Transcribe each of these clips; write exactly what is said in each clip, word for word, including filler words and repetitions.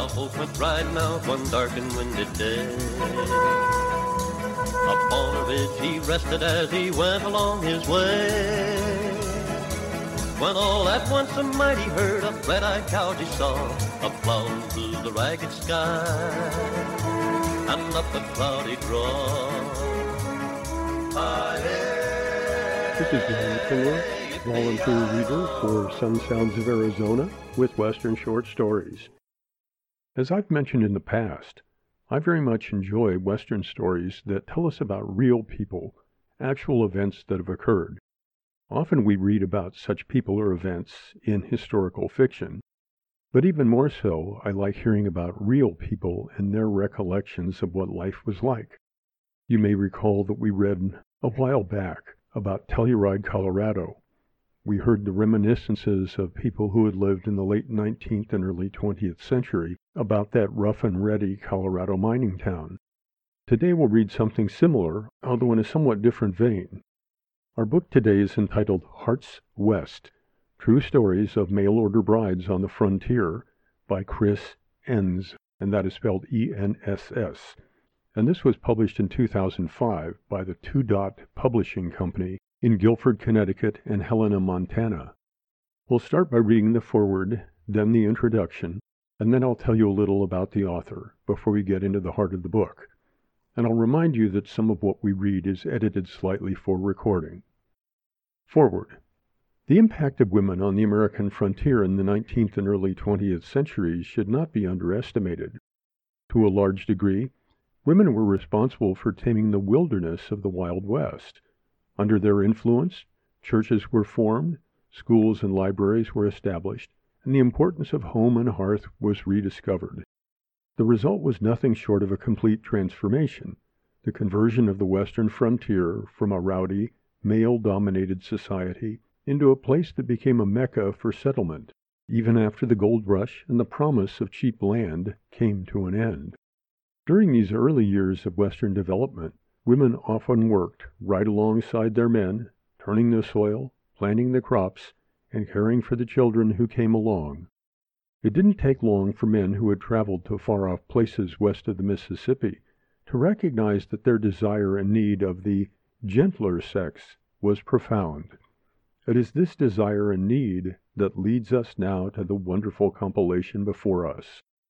cowfolk went riding out one dark and windy day. Upon a ridge he rested as he went along his way. When all at once a mighty herd of red-eyed cows he saw, a plowing through the ragged sky and up the cloudy draw. This is Dan Fuller, volunteer reader for Sun Sounds of Arizona with Western Short Stories. As I've mentioned in the past, I very much enjoy Western stories that tell us about real people, actual events that have occurred. Often we read about such people or events in historical fiction, but even more so, I like hearing about real people and their recollections of what life was like. You may recall that we read a while back about Telluride, Colorado. We heard the reminiscences of people who had lived in the late nineteenth and early twentieth century about that rough and ready Colorado mining town. Today we'll read something similar, although in a somewhat different vein. Our book today is entitled Hearts West, True Stories of Mail-Order Brides on the Frontier by Chris Enns, and that is spelled E N S S. And this was published in two thousand five by the Two Dot Publishing Company in Guilford, Connecticut, and Helena, Montana. We'll start by reading the foreword, then the introduction, and then I'll tell you a little about the author before we get into the heart of the book. And I'll remind you that some of what we read is edited slightly for recording. Foreword. The impact of women on the American frontier in the nineteenth and early twentieth centuries should not be underestimated. To a large degree, women were responsible for taming the wilderness of the Wild West. Under their influence, churches were formed, schools and libraries were established, and the importance of home and hearth was rediscovered. The result was nothing short of a complete transformation, the conversion of the western frontier from a rowdy, male-dominated society into a place that became a mecca for settlement, even after the gold rush and the promise of cheap land came to an end. During these early years of Western development, women often worked right alongside their men, turning the soil, planting the crops, and caring for the children who came along. It didn't take long for men who had traveled to far-off places west of the Mississippi to recognize that their desire and need of the gentler sex was profound. It is this desire and need that leads us now to the wonderful compilation before us.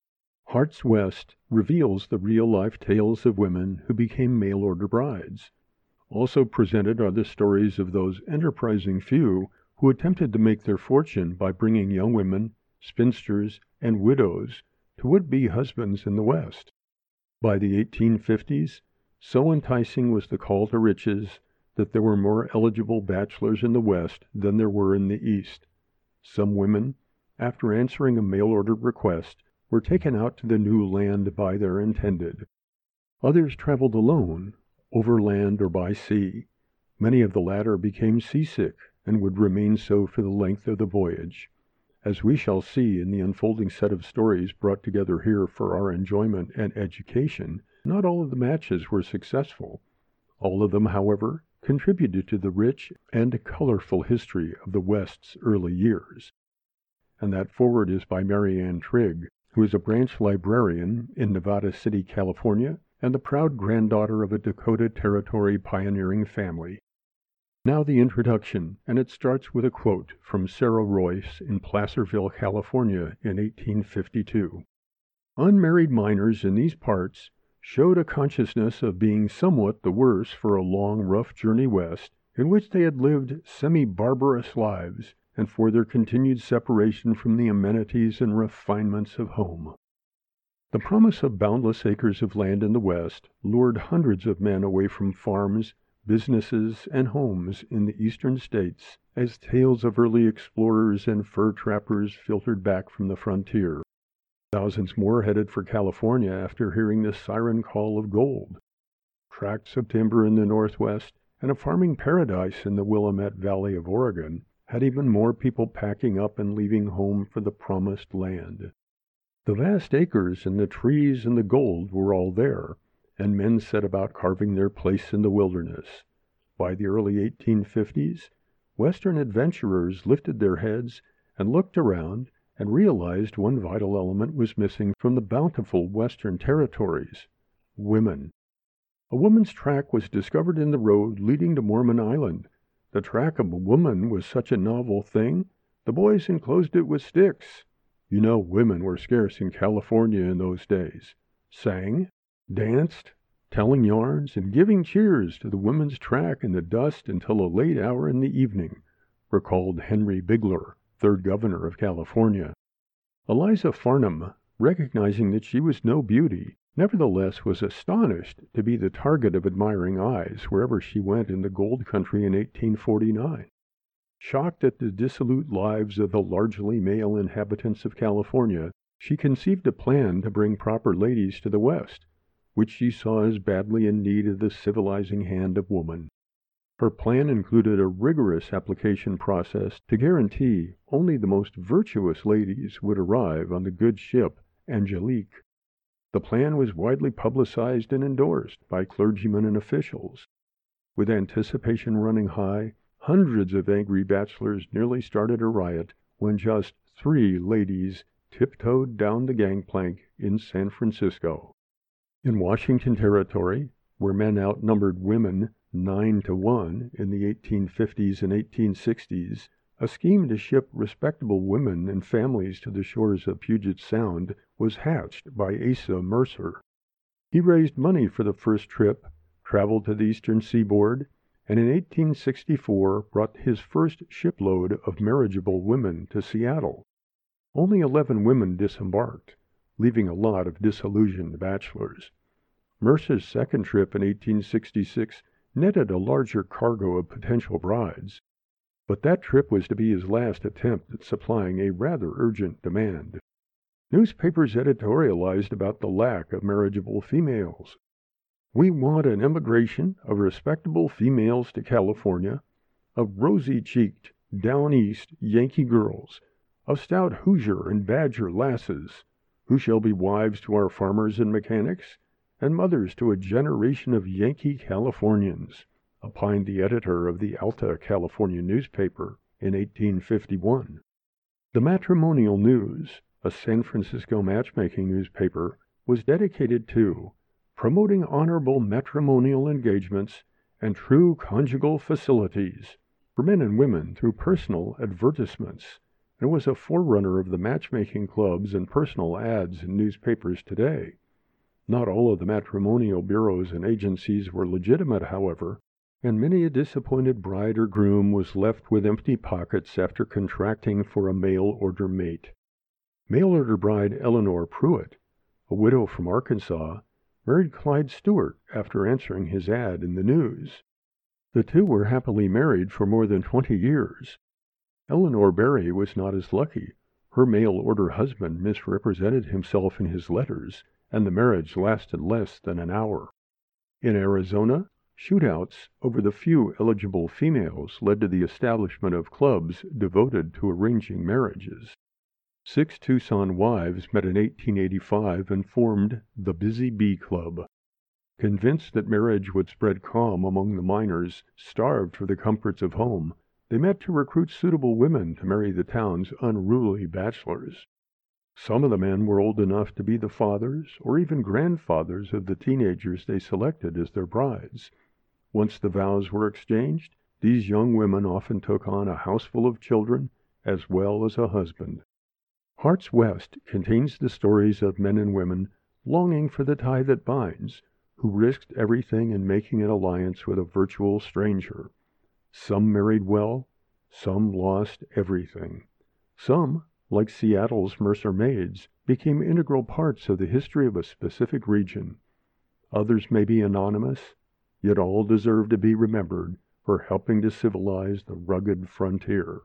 Hearts West reveals the real-life tales of women who became mail-order brides. Also presented are the stories of those enterprising few who attempted to make their fortune by bringing young women, spinsters, and widows to would-be husbands in the West. By the eighteen fifties, so enticing was the call to riches that there were more eligible bachelors in the West than there were in the East. Some women, after answering a mail-order request, were taken out to the new land by their intended. Others traveled alone, overland or by sea. Many of the latter became seasick and would remain so for the length of the voyage. As we shall see in the unfolding set of stories brought together here for our enjoyment and education, not all of the matches were successful. All of them, however, contributed to the rich and colorful history of the West's early years. And that foreword is by Mary Ann Trigg, who is a branch librarian in Nevada City, California, and the proud granddaughter of a Dakota Territory pioneering family. Now the introduction, and it starts with a quote from Sarah Royce in Placerville, California in eighteen fifty-two. Unmarried miners in these parts showed a consciousness of being somewhat the worse for a long, rough journey west, in which they had lived semi-barbarous lives, and for their continued separation from the amenities and refinements of home. The promise of boundless acres of land in the West lured hundreds of men away from farms, businesses, and homes in the eastern states as tales of early explorers and fur trappers filtered back from the frontier. Thousands more headed for California after hearing the siren call of gold. Tracts of timber in the Northwest and a farming paradise in the Willamette Valley of Oregon had even more people packing up and leaving home for the promised land. The vast acres and the trees and the gold were all there, and men set about carving their place in the wilderness. By the early eighteen fifties, Western adventurers lifted their heads and looked around and realized one vital element was missing from the bountiful Western territories: women. A woman's track was discovered in the road leading to Mormon Island. The track of a woman was such a novel thing, the boys enclosed it with sticks. You know women were scarce in California in those days. Sang, danced, telling yarns, and giving cheers to the women's track in the dust until a late hour in the evening, recalled Henry Bigler, third governor of California. Eliza Farnham, recognizing that she was no beauty, nevertheless was astonished to be the target of admiring eyes wherever she went in the gold country in eighteen forty-nine. Shocked at the dissolute lives of the largely male inhabitants of California, she conceived a plan to bring proper ladies to the West, which she saw as badly in need of the civilizing hand of woman. Her plan included a rigorous application process to guarantee only the most virtuous ladies would arrive on the good ship Angelique. The plan was widely publicized and endorsed by clergymen and officials. With anticipation running high, hundreds of angry bachelors nearly started a riot when just three ladies tiptoed down the gangplank in San Francisco. In Washington Territory, where men outnumbered women nine to one in the eighteen fifties and eighteen sixties, a scheme to ship respectable women and families to the shores of Puget Sound was hatched by Asa Mercer. He raised money for the first trip, traveled to the eastern seaboard, and in eighteen sixty-four brought his first shipload of marriageable women to Seattle. Only eleven women disembarked, leaving a lot of disillusioned bachelors. Mercer's second trip in eighteen sixty-six netted a larger cargo of potential brides, but that trip was to be his last attempt at supplying a rather urgent demand. Newspapers editorialized about the lack of marriageable females. "We want an immigration of respectable females to California, of rosy-cheeked, down-east Yankee girls, of stout Hoosier and Badger lasses, who shall be wives to our farmers and mechanics, and mothers to a generation of Yankee Californians," opined the editor of the Alta California newspaper in eighteen fifty-one. The Matrimonial News, a San Francisco matchmaking newspaper, was dedicated to promoting honorable matrimonial engagements and true conjugal facilities for men and women through personal advertisements, and was a forerunner of the matchmaking clubs and personal ads in newspapers today. Not all of the matrimonial bureaus and agencies were legitimate, however, and many a disappointed bride or groom was left with empty pockets after contracting for a mail-order mate. Mail-order bride Eleanor Pruitt, a widow from Arkansas, married Clyde Stewart after answering his ad in the news. The two were happily married for more than twenty years. Eleanor Berry was not as lucky. Her mail-order husband misrepresented himself in his letters, and the marriage lasted less than an hour. In Arizona, shootouts over the few eligible females led to the establishment of clubs devoted to arranging marriages. Six Tucson wives met in eighteen eighty-five and formed the Busy Bee Club. Convinced that marriage would spread calm among the miners starved for the comforts of home, they met to recruit suitable women to marry the town's unruly bachelors. Some of the men were old enough to be the fathers or even grandfathers of the teenagers they selected as their brides. Once the vows were exchanged, these young women often took on a houseful of children as well as a husband. Hearts West contains the stories of men and women longing for the tie that binds, who risked everything in making an alliance with a virtual stranger. Some married well, some lost everything. Some, like Seattle's Mercer Maids, became integral parts of the history of a specific region. Others may be anonymous, yet all deserve to be remembered for helping to civilize the rugged frontier.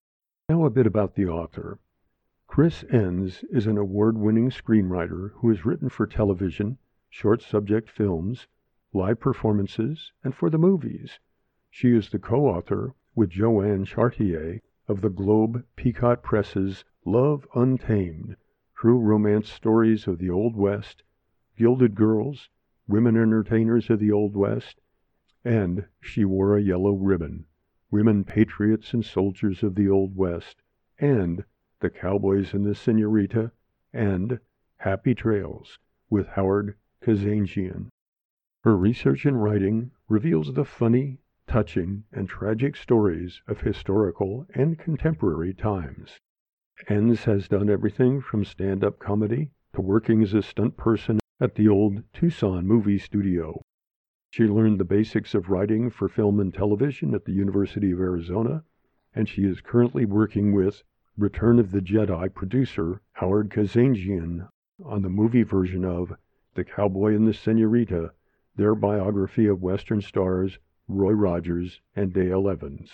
Now a bit about the author. Chris Enns is an award-winning screenwriter who has written for television, short-subject films, live performances, and for the movies. She is the co-author with Joanne Chartier of the Globe Pequot Press's Love Untamed, True Romance Stories of the Old West, Gilded Girls, Women Entertainers of the Old West, and She Wore a Yellow Ribbon, Women Patriots and Soldiers of the Old West, and The Cowboys and the Senorita, and Happy Trails with Howard Kazanjian. Her research and writing reveals the funny, touching, and tragic stories of historical and contemporary times. Enns has done everything from stand-up comedy to working as a stunt person at the old Tucson movie studio. She learned the basics of writing for film and television at the University of Arizona, and she is currently working with Return of the Jedi producer Howard Kazanjian on the movie version of The Cowboy and the Senorita, their biography of Western stars Roy Rogers and Dale Evans.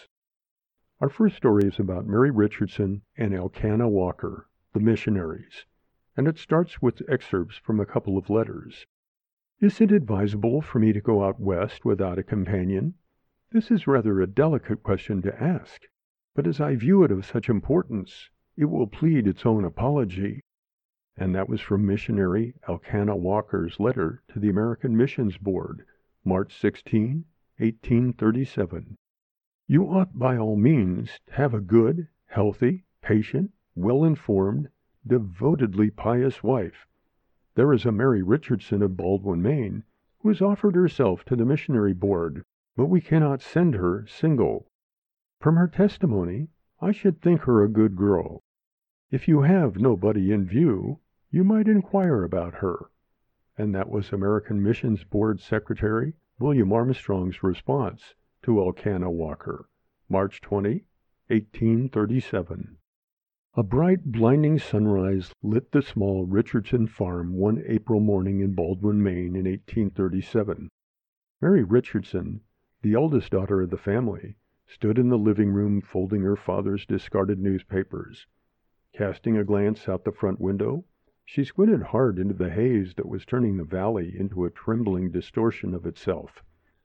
Our first story is about Mary Richardson and Elkanah Walker, the missionaries, and it starts with excerpts from a couple of letters. Is it advisable for me to go out west without a companion? This is rather a delicate question to ask, but as I view it of such importance, it will plead its own apology. And that was from missionary Elkanah Walker's letter to the American Missions Board, March sixteenth, eighteen thirty-seven. You ought by all means to have a good, healthy, patient, well-informed, devotedly pious wife. There is a Mary Richardson of Baldwin, Maine, who has offered herself to the missionary board, but we cannot send her single. From her testimony, I should think her a good girl. If you have nobody in view, you might inquire about her. And that was American Missions Board Secretary William Armstrong's response to Elkanah Walker, March twentieth, eighteen thirty-seven. A bright, blinding sunrise lit the small Richardson farm one April morning in Baldwin, Maine in eighteen thirty-seven. Mary Richardson, the eldest daughter of the family, stood in the living room folding her father's discarded newspapers. Casting a glance out the front window, she squinted hard into the haze that was turning the valley into a trembling distortion of itself.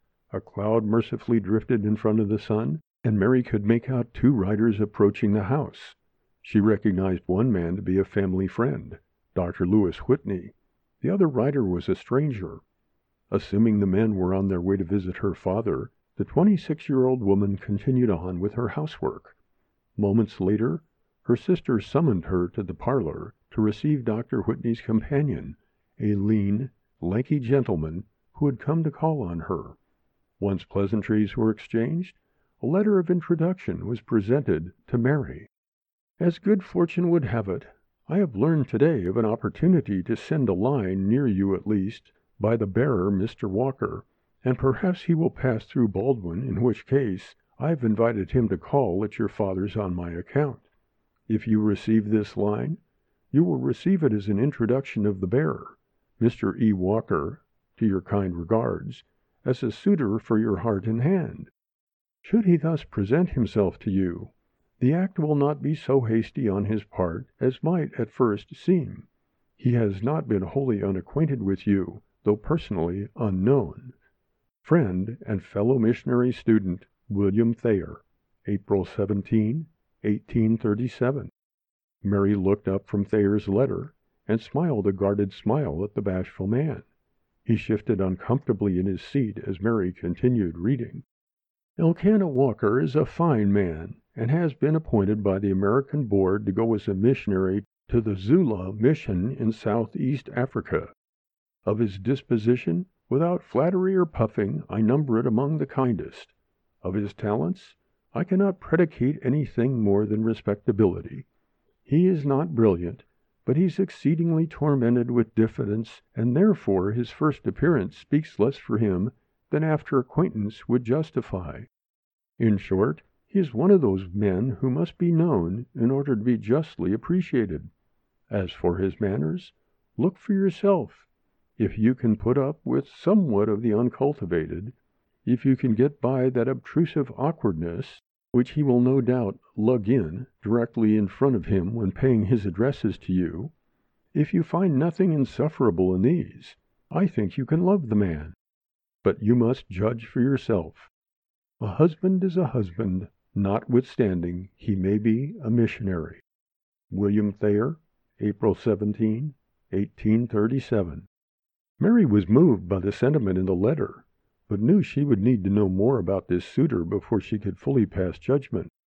A cloud mercifully drifted in front of the sun, and Mary could make out two riders approaching the house. She recognized one man to be a family friend, Doctor Lewis Whitney. The other rider was a stranger. Assuming the men were on their way to visit her father, the twenty-six-year-old woman continued on with her housework. Moments later, her sister summoned her to the parlor to receive Doctor Whitney's companion, a lean, lanky gentleman who had come to call on her. Once pleasantries were exchanged, a letter of introduction was presented to Mary. As good fortune would have it, I have learned today of an opportunity to send a line, near you at least, by the bearer, Mister Walker, and perhaps he will pass through Baldwin, in which case I have invited him to call at your father's on my account. If you receive this line, you will receive it as an introduction of the bearer, Mister E. Walker, to your kind regards, as a suitor for your heart and hand. Should he thus present himself to you, the act will not be so hasty on his part as might at first seem. He has not been wholly unacquainted with you, though personally unknown. Friend and fellow missionary student William Thayer, April seventeenth, eighteen thirty-seven. Mary looked up from Thayer's letter and smiled a guarded smile at the bashful man. He shifted uncomfortably in his seat as Mary continued reading. Elkanah Walker is a fine man, and has been appointed by the American Board to go as a missionary to the Zula Mission in southeast Africa. Of his disposition, without flattery or puffing, I number it among the kindest. Of his talents, I cannot predicate anything more than respectability. He is not brilliant, but he is exceedingly tormented with diffidence, and therefore his first appearance speaks less for him than after acquaintance would justify. In short, he is one of those men who must be known in order to be justly appreciated. As for his manners, look for yourself. If you can put up with somewhat of the uncultivated, if you can get by that obtrusive awkwardness, which he will no doubt lug in directly in front of him when paying his addresses to you, if you find nothing insufferable in these, I think you can love the man. But you must judge for yourself. A husband is a husband, notwithstanding he may be a missionary. William Thayer, April seventeenth, eighteen thirty-seven. Mary was moved by the sentiment in the letter, but knew she would need to know more about this suitor before she could fully pass judgment.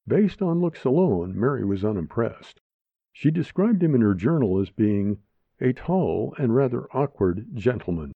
Based on looks alone, Mary was unimpressed. She described him in her journal as being a tall and rather awkward gentleman.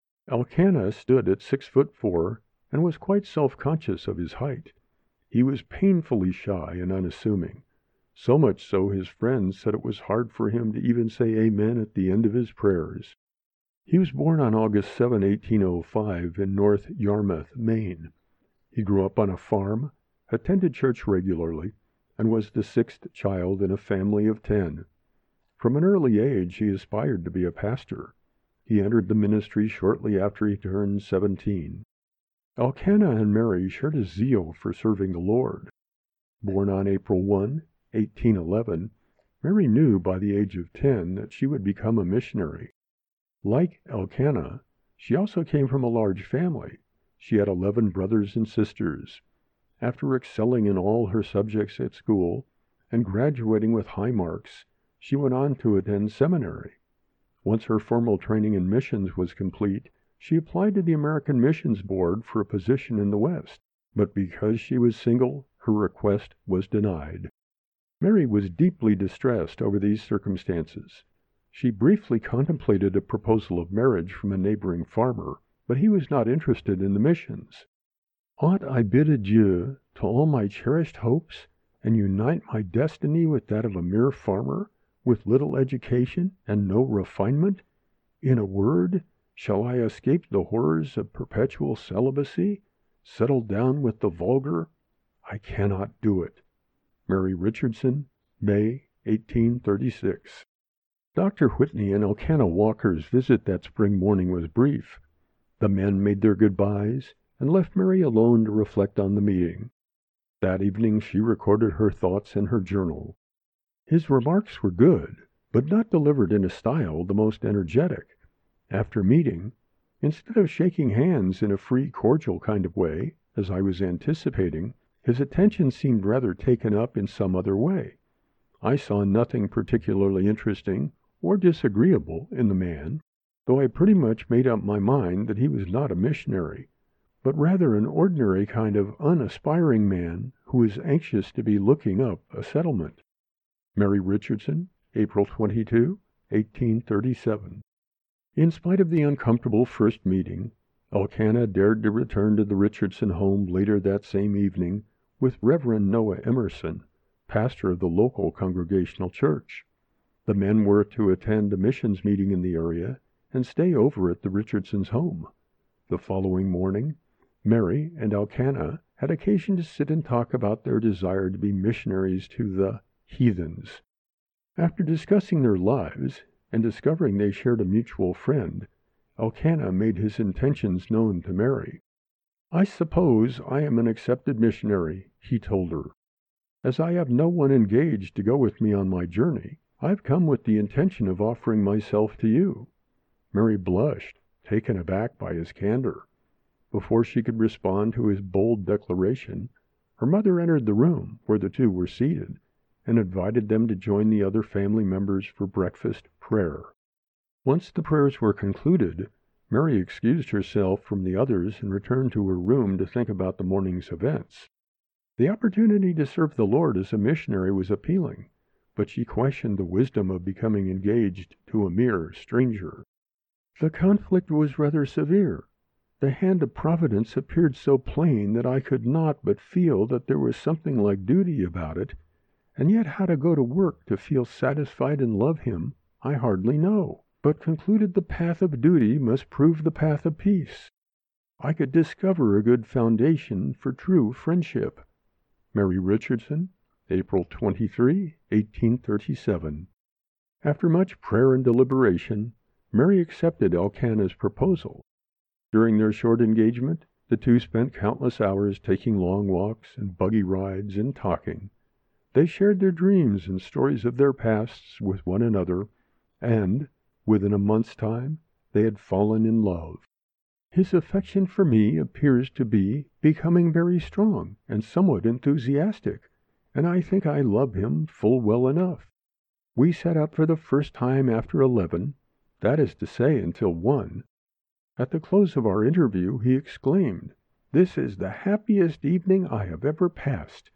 Elkanah stood at six foot four and was quite self-conscious of his height. He was painfully shy and unassuming, so much so his friends said it was hard for him to even say amen at the end of his prayers. He was born on August seventh, eighteen oh five, in North Yarmouth, Maine. He grew up on a farm, attended church regularly, and was the sixth child in a family of ten. From an early age, he aspired to be a pastor. He entered the ministry shortly after he turned seventeen. Elkanah and Mary shared a zeal for serving the Lord. Born on April first, eighteen eleven, Mary knew by the age of ten that she would become a missionary. Like Elkanah, she also came from a large family. She had eleven brothers and sisters. After excelling in all her subjects at school and graduating with high marks, she went on to attend seminary. Once her formal training in missions was complete, she applied to the American Missions Board for a position in the West, but because she was single, her request was denied. Mary was deeply distressed over these circumstances. She briefly contemplated a proposal of marriage from a neighboring farmer, but he was not interested in the missions. Ought I bid adieu to all my cherished hopes and unite my destiny with that of a mere farmer, with little education and no refinement? In a word, shall I escape the horrors of perpetual celibacy, settle down with the vulgar? I cannot do it. Mary Richardson, May, eighteen thirty-six. Doctor Whitney and Elkanah Walker's visit that spring morning was brief. The men made their goodbyes and left Mary alone to reflect on the meeting. That evening she recorded her thoughts in her journal. His remarks were good, but not delivered in a style the most energetic. After meeting, instead of shaking hands in a free, cordial kind of way, as I was anticipating, his attention seemed rather taken up in some other way. I saw nothing particularly interesting or disagreeable in the man, though I pretty much made up my mind that he was not a missionary, but rather an ordinary kind of unaspiring man who was anxious to be looking up a settlement. Mary Richardson, April twenty-second, eighteen thirty-seven. In spite of the uncomfortable first meeting, Elkanah dared to return to the Richardson home later that same evening with Reverend Noah Emerson, pastor of the local Congregational Church. The men were to attend a missions meeting in the area and stay over at the Richardsons' home. The following morning, Mary and Elkanah had occasion to sit and talk about their desire to be missionaries to the heathens. After discussing their lives and discovering they shared a mutual friend, Elkanah made his intentions known to Mary. I suppose I am an accepted missionary, he told her. As I have no one engaged to go with me on my journey, I've come with the intention of offering myself to you. Mary blushed, taken aback by his candor. Before she could respond to his bold declaration, her mother entered the room where the two were seated and invited them to join the other family members for breakfast prayer. Once the prayers were concluded, Mary excused herself from the others and returned to her room to think about the morning's events. The opportunity to serve the Lord as a missionary was appealing, but she questioned the wisdom of becoming engaged to a mere stranger. The conflict was rather severe. The hand of Providence appeared so plain that I could not but feel that there was something like duty about it, and yet how to go to work to feel satisfied and love him, I hardly know, but concluded the path of duty must prove the path of peace. I could discover a good foundation for true friendship. Mary Richardson, April twenty-third, eighteen thirty-seven. After much prayer and deliberation, Mary accepted Elkanah's proposal. During their short engagement, the two spent countless hours taking long walks and buggy rides and talking. They shared their dreams and stories of their pasts with one another, and, within a month's time, they had fallen in love. His affection for me appears to be becoming very strong and somewhat enthusiastic, and I think I love him full well enough. We sat up for the first time after eleven, that is to say until one. At the close of our interview he exclaimed, "This is the happiest evening I have ever passed.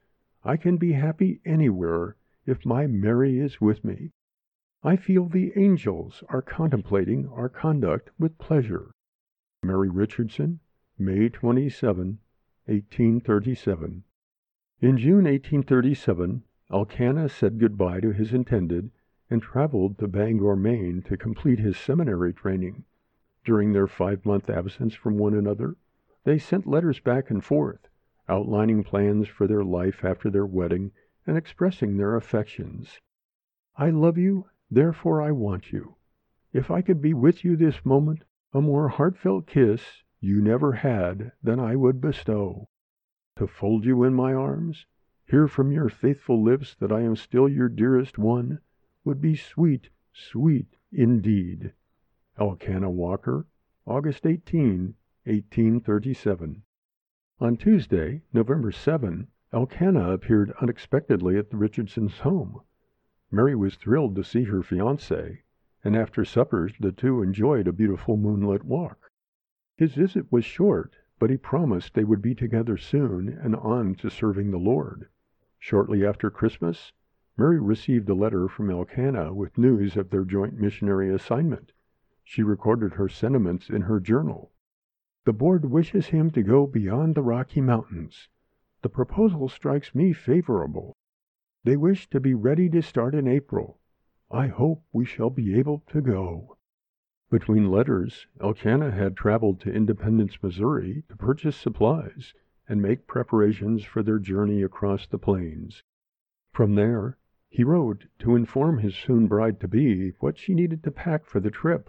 I can be happy anywhere if my Mary is with me. I feel the angels are contemplating our conduct with pleasure. Mary Richardson, May twenty-seventh, eighteen thirty-seven. In June eighteen thirty-seven, Elkanah said goodbye to his intended and traveled to Bangor, Maine to complete his seminary training. During their five-month absence from one another, they sent letters back and forth, outlining plans for their life after their wedding and expressing their affections. I love you, therefore I want you. If I could be with you this moment, a more heartfelt kiss you never had than I would bestow. To fold you in my arms, hear from your faithful lips that I am still your dearest one, would be sweet, sweet indeed. Elkanah Walker, August eighteenth, eighteen thirty-seven. On Tuesday, November seventh, Elkanah appeared unexpectedly at the Richardsons' home. Mary was thrilled to see her fiancé, and after supper the two enjoyed a beautiful moonlit walk. His visit was short, but he promised they would be together soon and on to serving the Lord. Shortly after Christmas, Mary received a letter from Elkanah with news of their joint missionary assignment. She recorded her sentiments in her journal. The board wishes him to go beyond the Rocky Mountains. The proposal strikes me favorable. They wish to be ready to start in April. I hope we shall be able to go. Between letters, Elkanah had traveled to Independence, Missouri to purchase supplies and make preparations for their journey across the plains. From there, he wrote to inform his soon bride-to-be what she needed to pack for the trip.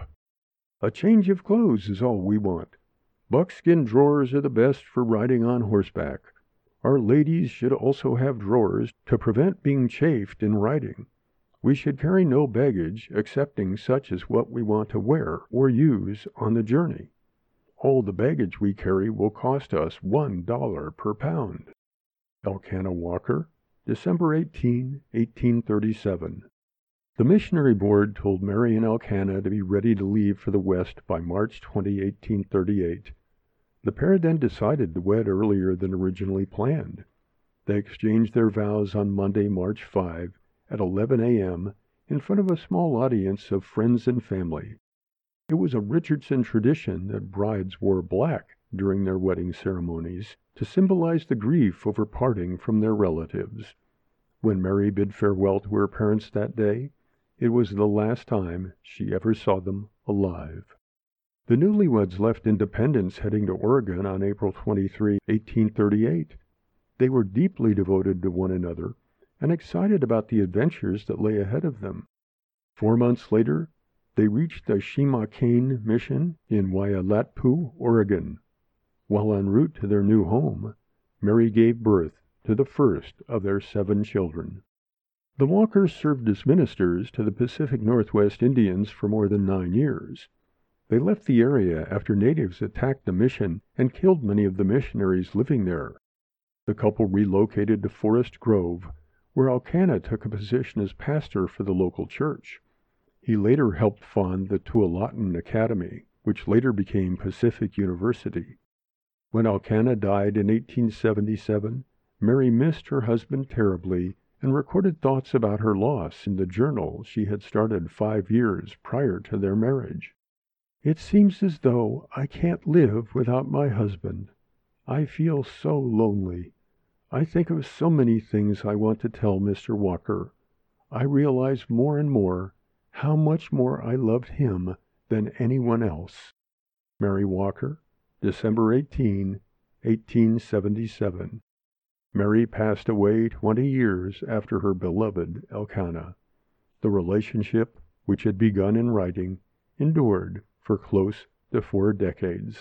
A change of clothes is all we want. Buckskin drawers are the best for riding on horseback. Our ladies should also have drawers to prevent being chafed in riding. We should carry no baggage excepting such as what we want to wear or use on the journey. All the baggage we carry will cost us one dollar per pound. Elkanah Walker, December eighteenth, eighteen thirty-seven. The missionary board told Mary and Elkanah to be ready to leave for the West by March twentieth, eighteen thirty-eight. The pair then decided to wed earlier than originally planned. They exchanged their vows on Monday, March fifth, at eleven a.m. in front of a small audience of friends and family. It was a Richardson tradition that brides wore black during their wedding ceremonies to symbolize the grief over parting from their relatives. When Mary bid farewell to her parents that day, it was the last time she ever saw them alive. The newlyweds left Independence heading to Oregon on April twenty-third, eighteen thirty-eight. They were deeply devoted to one another and excited about the adventures that lay ahead of them. Four months later, they reached the Shimakain mission in Waialatpu, Oregon. While en route to their new home, Mary gave birth to the first of their seven children. The Walkers served as ministers to the Pacific Northwest Indians for more than nine years. They left the area after natives attacked the mission and killed many of the missionaries living there. The couple relocated to Forest Grove, where Elkanah took a position as pastor for the local church. He later helped found the Tualatin Academy, which later became Pacific University. When Elkanah died in eighteen seventy-seven, Mary missed her husband terribly and recorded thoughts about her loss in the journal she had started five years prior to their marriage. It seems as though I can't live without my husband. I feel so lonely. I think of so many things I want to tell Mister Walker. I realize more and more how much more I loved him than anyone else. Mary Walker, December eighteenth, eighteen seventy-seven. Mary passed away twenty years after her beloved Elkanah. The relationship, which had begun in writing, endured for close to four decades.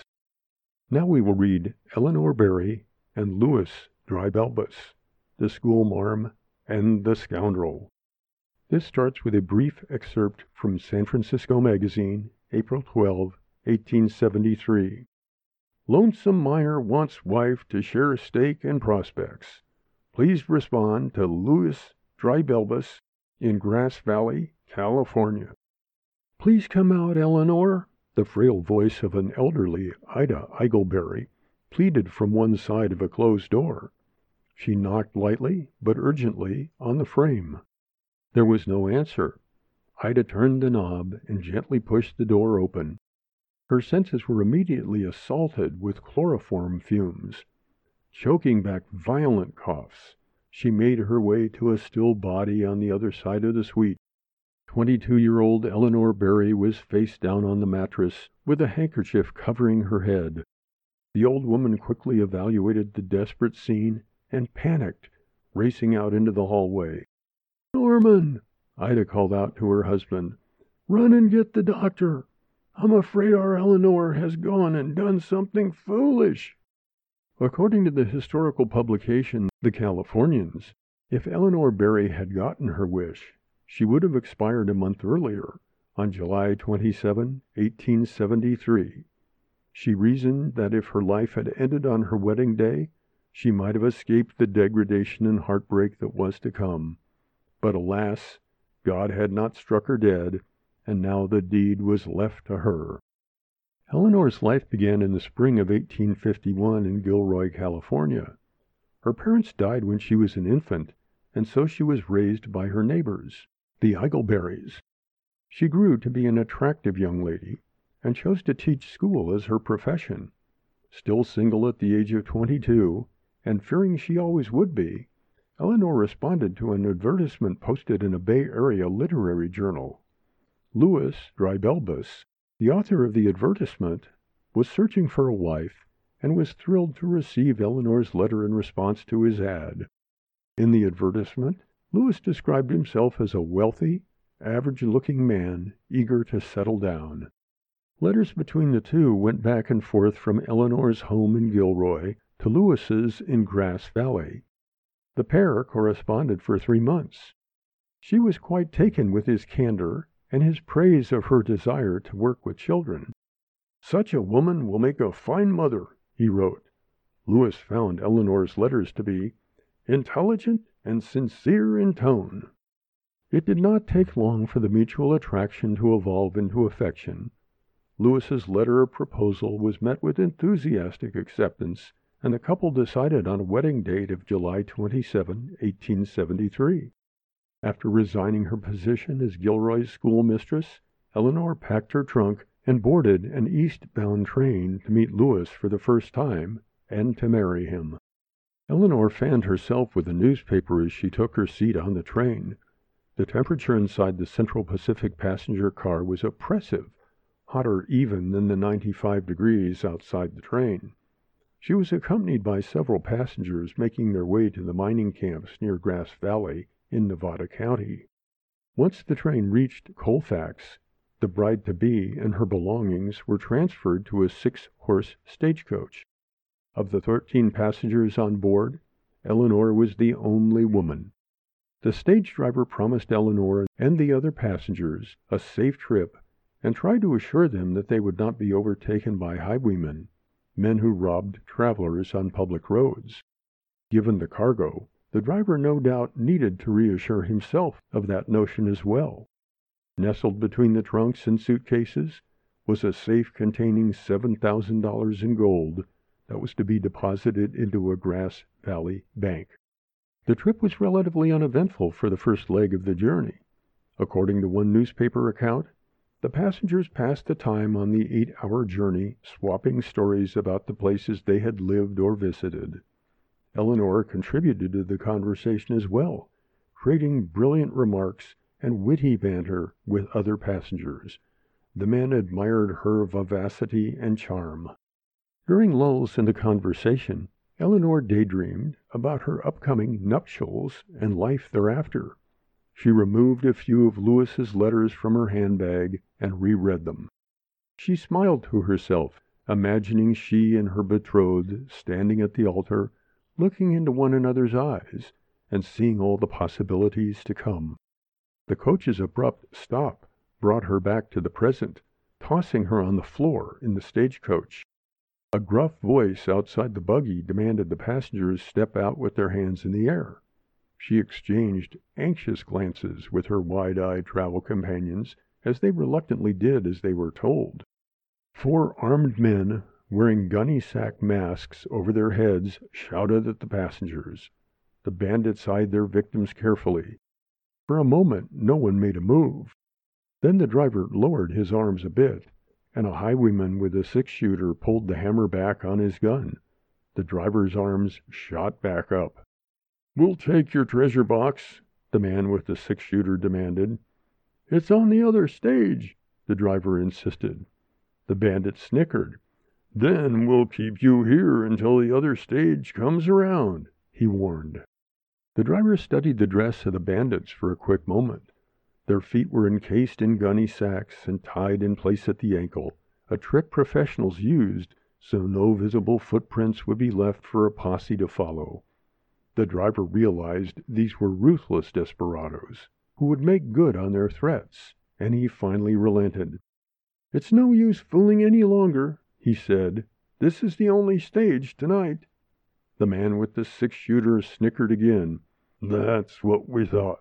Now we will read Eleanor Berry and Louis Dreibelbus, The Schoolmarm and the Scoundrel. This starts with a brief excerpt from San Francisco Magazine, April twelfth, eighteen seventy-three. Lonesome miner wants wife to share stake and prospects. Please respond to Louis Dreibelbus in Grass Valley, California. Please come out, Eleanor. The frail voice of an elderly Ida Eagleberry pleaded from one side of a closed door. She knocked lightly, but urgently, on the frame. There was no answer. Ida turned the knob and gently pushed the door open. Her senses were immediately assaulted with chloroform fumes. Choking back violent coughs, she made her way to a still body on the other side of the suite. Twenty-two-year-old Eleanor Berry was face down on the mattress, with a handkerchief covering her head. The old woman quickly evaluated the desperate scene and panicked, racing out into the hallway. "Norman!" Ida called out to her husband. "Run and get the doctor. I'm afraid our Eleanor has gone and done something foolish." According to the historical publication, The Californians, if Eleanor Berry had gotten her wish, she would have expired a month earlier, on July twenty-seventh, eighteen seventy-three. She reasoned that if her life had ended on her wedding day, she might have escaped the degradation and heartbreak that was to come. But alas, God had not struck her dead, and now the deed was left to her. Eleanor's life began in the spring of eighteen fifty-one in Gilroy, California. Her parents died when she was an infant, and so she was raised by her neighbors, the Eagleberries. She grew to be an attractive young lady, and chose to teach school as her profession. Still single at the age of twenty-two, and fearing she always would be, Eleanor responded to an advertisement posted in a Bay Area literary journal. Louis Dreibelbus, the author of the advertisement, was searching for a wife and was thrilled to receive Eleanor's letter in response to his ad. In the advertisement, Louis described himself as a wealthy, average-looking man eager to settle down. Letters between the two went back and forth from Eleanor's home in Gilroy to Louis's in Grass Valley. The pair corresponded for three months. She was quite taken with his candor and his praise of her desire to work with children. "Such a woman will make a fine mother," he wrote. Louis found Eleanor's letters to be intelligent and sincere in tone. It did not take long for the mutual attraction to evolve into affection. Louis's letter of proposal was met with enthusiastic acceptance, and the couple decided on a wedding date of July twenty-seventh, eighteen seventy-three. After resigning her position as Gilroy's schoolmistress, Eleanor packed her trunk and boarded an eastbound train to meet Louis for the first time and to marry him. Eleanor fanned herself with a newspaper as she took her seat on the train. The temperature inside the Central Pacific passenger car was oppressive, hotter even than the ninety-five degrees outside the train. She was accompanied by several passengers making their way to the mining camps near Grass Valley in Nevada County. Once the train reached Colfax, the bride-to-be and her belongings were transferred to a six-horse stagecoach. Of the thirteen passengers on board, Eleanor was the only woman. The stage driver promised Eleanor and the other passengers a safe trip and tried to assure them that they would not be overtaken by highwaymen, men who robbed travelers on public roads. Given the cargo, the driver no doubt needed to reassure himself of that notion as well. Nestled between the trunks and suitcases was a safe containing seven thousand dollars in gold that was to be deposited into a Grass Valley bank. The trip was relatively uneventful for the first leg of the journey. According to one newspaper account, the passengers passed the time on the eight-hour journey swapping stories about the places they had lived or visited. Eleanor contributed to the conversation as well, creating brilliant remarks and witty banter with other passengers. The men admired her vivacity and charm. During lulls in the conversation, Eleanor daydreamed about her upcoming nuptials and life thereafter. She removed a few of Louis's letters from her handbag and reread them. She smiled to herself, imagining she and her betrothed standing at the altar, looking into one another's eyes and seeing all the possibilities to come. The coach's abrupt stop brought her back to the present, tossing her on the floor in the stagecoach. A gruff voice outside the buggy demanded the passengers step out with their hands in the air. She exchanged anxious glances with her wide-eyed travel companions, as they reluctantly did as they were told. Four armed men, wearing gunny sack masks over their heads, shouted at the passengers. The bandits eyed their victims carefully. For a moment, no one made a move. Then the driver lowered his arms a bit, and a highwayman with a six-shooter pulled the hammer back on his gun. The driver's arms shot back up. "We'll take your treasure box," the man with the six-shooter demanded. "It's on the other stage," the driver insisted. The bandit snickered. "Then we'll keep you here until the other stage comes around," he warned. The driver studied the dress of the bandits for a quick moment. Their feet were encased in gunny sacks and tied in place at the ankle, a trick professionals used so no visible footprints would be left for a posse to follow. The driver realized these were ruthless desperados who would make good on their threats, and he finally relented. "It's no use fooling any longer," he said. "This is the only stage tonight." The man with the six-shooter snickered again. "That's what we thought."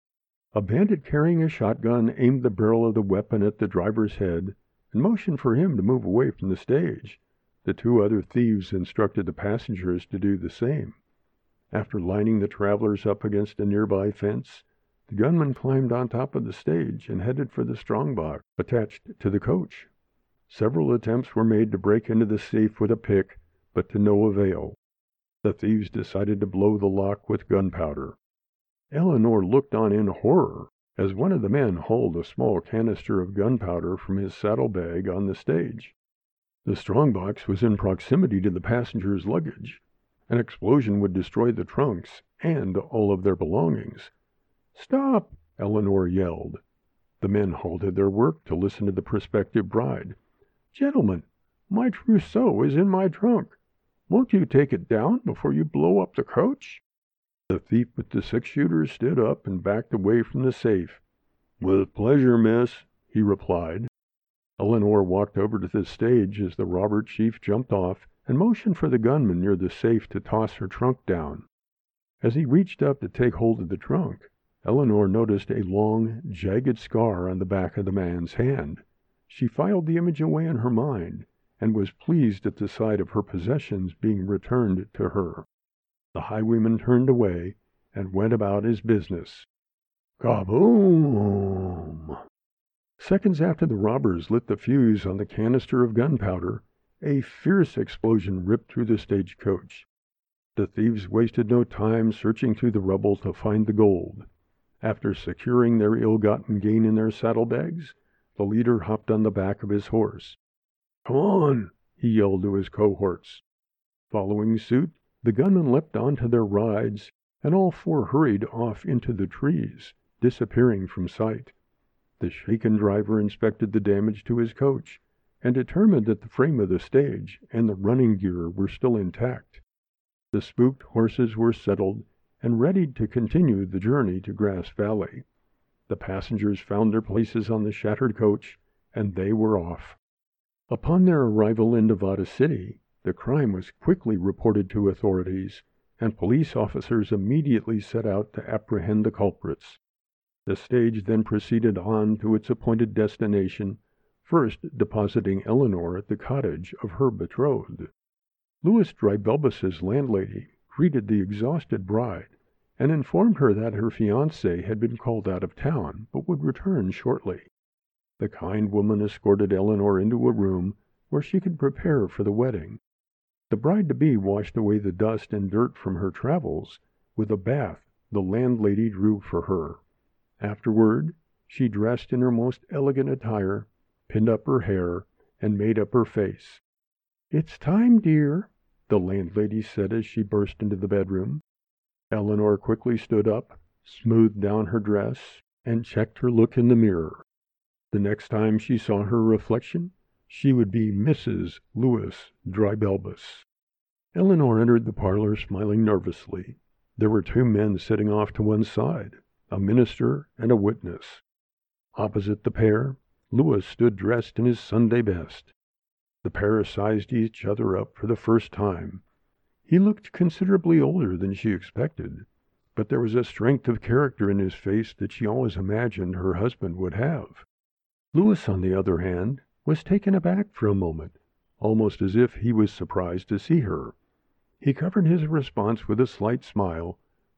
A bandit carrying a shotgun aimed the barrel of the weapon at the driver's head and motioned for him to move away from the stage. The two other thieves instructed the passengers to do the same. After lining the travelers up against a nearby fence, the gunman climbed on top of the stage and headed for the strongbox attached to the coach. Several attempts were made to break into the safe with a pick, but to no avail. The thieves decided to blow the lock with gunpowder. Eleanor looked on in horror as one of the men hauled a small canister of gunpowder from his saddlebag on the stage. The strongbox was in proximity to the passengers' luggage. An explosion would destroy the trunks and all of their belongings. "Stop!" Eleanor yelled. The men halted their work to listen to the prospective bride. "Gentlemen, my trousseau is in my trunk. Won't you take it down before you blow up the coach?" The thief with the six-shooter stood up and backed away from the safe. "With pleasure, miss," he replied. Eleanor walked over to the stage as the robber chief jumped off and motioned for the gunman near the safe to toss her trunk down. As he reached up to take hold of the trunk, Eleanor noticed a long, jagged scar on the back of the man's hand. She filed the image away in her mind and was pleased at the sight of her possessions being returned to her. The highwayman turned away and went about his business. Kaboom! Seconds after the robbers lit the fuse on the canister of gunpowder, a fierce explosion ripped through the stagecoach. The thieves wasted no time searching through the rubble to find the gold. After securing their ill-gotten gain in their saddlebags, the leader hopped on the back of his horse. "Come on!" he yelled to his cohorts. Following suit, the gunmen leapt onto their rides, and all four hurried off into the trees, disappearing from sight. The shaken driver inspected the damage to his coach and determined that the frame of the stage and the running gear were still intact. The spooked horses were settled and ready to continue the journey to Grass Valley. The passengers found their places on the shattered coach, and they were off. Upon their arrival in Nevada City, the crime was quickly reported to authorities, and police officers immediately set out to apprehend the culprits. The stage then proceeded on to its appointed destination, first depositing Eleanor at the cottage of her betrothed. Louis Drybelbus's landlady greeted the exhausted bride and informed her that her fiancé had been called out of town but would return shortly. The kind woman escorted Eleanor into a room where she could prepare for the wedding. The bride-to-be washed away the dust and dirt from her travels with a bath the landlady drew for her. Afterward, she dressed in her most elegant attire, pinned up her hair, and made up her face. "It's time, dear," the landlady said as she burst into the bedroom. Eleanor quickly stood up, smoothed down her dress, and checked her look in the mirror. The next time she saw her reflection, she would be Missus Louis Drybelbus. Eleanor entered the parlor smiling nervously. There were two men sitting off to one side, a minister and a witness. Opposite the pair, Louis stood dressed in his Sunday best. The pair sized each other up for the first time. He looked considerably older than she expected, but there was a strength of character in his face that she always imagined her husband would have. Louis, on the other hand, was taken aback for a moment, almost as if he was surprised to see her. He covered his response with a slight smile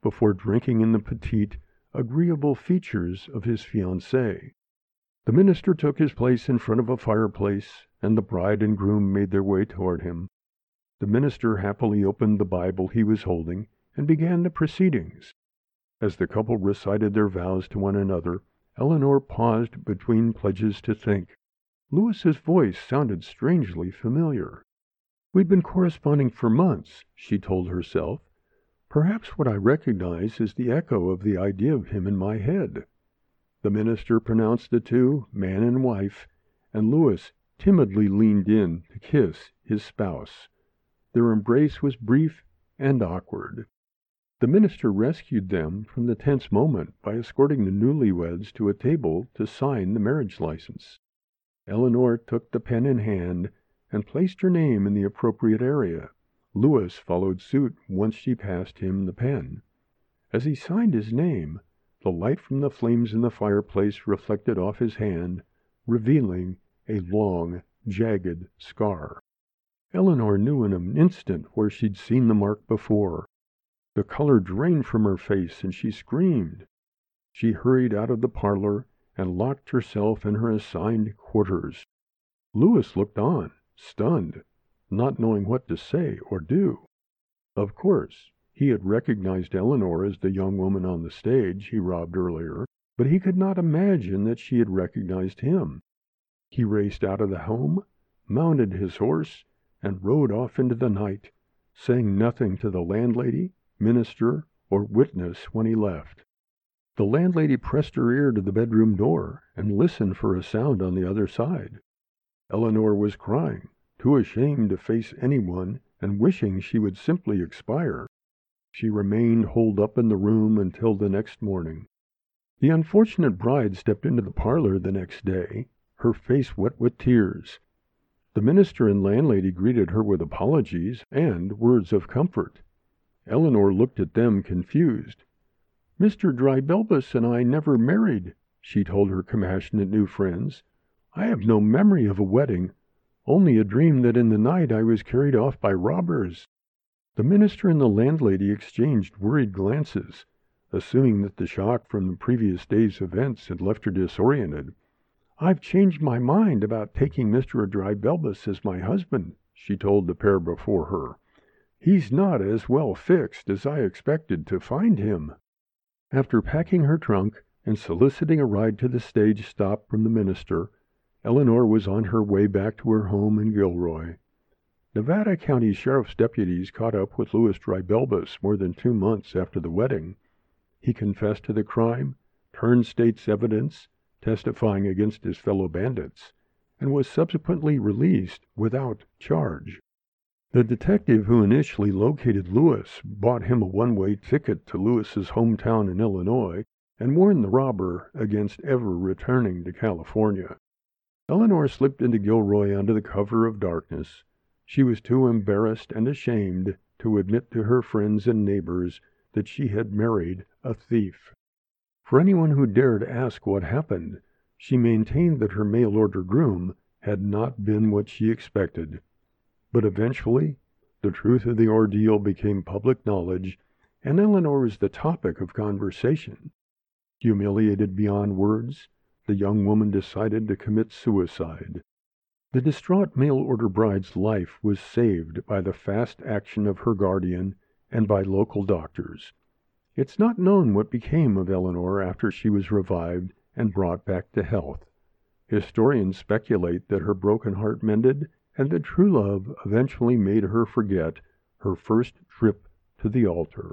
before drinking in the petite, agreeable features of his fiancée. The minister took his place in front of a fireplace, and the bride and groom made their way toward him. The minister happily opened the Bible he was holding and began the proceedings. As the couple recited their vows to one another, Eleanor paused between pledges to think. Louis's voice sounded strangely familiar. "We've been corresponding for months," she told herself. "Perhaps what I recognize is the echo of the idea of him in my head." The minister pronounced the two man and wife, and Louis timidly leaned in to kiss his spouse. Their embrace was brief and awkward. The minister rescued them from the tense moment by escorting the newlyweds to a table to sign the marriage license. Eleanor took the pen in hand and placed her name in the appropriate area. Louis followed suit once she passed him the pen. As he signed his name, the light from the flames in the fireplace reflected off his hand, revealing a long, jagged scar. Eleanor knew in an instant where she'd seen the mark before. The color drained from her face, and she screamed. She hurried out of the parlor and locked herself in her assigned quarters. Louis looked on, stunned, not knowing what to say or do. Of course, he had recognized Eleanor as the young woman on the stage he robbed earlier, but he could not imagine that she had recognized him. He raced out of the home, mounted his horse, and rode off into the night, saying nothing to the landlady, minister, or witness when he left. The landlady pressed her ear to the bedroom door and listened for a sound on the other side. Eleanor was crying, too ashamed to face anyone and wishing she would simply expire. She remained holed up in the room until the next morning. The unfortunate bride stepped into the parlor the next day, her face wet with tears. The minister and landlady greeted her with apologies and words of comfort. Eleanor looked at them confused. "Mister Drybelbus and I never married," she told her compassionate new friends. "I have no memory of a wedding, only a dream that in the night I was carried off by robbers." The minister and the landlady exchanged worried glances, assuming that the shock from the previous day's events had left her disoriented. "I've changed my mind about taking Mister Drybelbus as my husband," she told the pair before her. "He's not as well fixed as I expected to find him." After packing her trunk and soliciting a ride to the stage stop from the minister, Eleanor was on her way back to her home in Gilroy. Nevada County Sheriff's deputies caught up with Louis Drybelbus more than two months after the wedding. He confessed to the crime, turned state's evidence, testifying against his fellow bandits, and was subsequently released without charge. The detective who initially located Louis bought him a one-way ticket to Louis's hometown in Illinois and warned the robber against ever returning to California. Eleanor slipped into Gilroy under the cover of darkness. She was too embarrassed and ashamed to admit to her friends and neighbors that she had married a thief. For anyone who dared ask what happened, she maintained that her mail-order groom had not been what she expected. But eventually, the truth of the ordeal became public knowledge, and Eleanor was the topic of conversation. Humiliated beyond words, the young woman decided to commit suicide. The distraught mail-order bride's life was saved by the fast action of her guardian and by local doctors. It's not known what became of Eleanor after she was revived and brought back to health. Historians speculate that her broken heart mended and that true love eventually made her forget her first trip to the altar.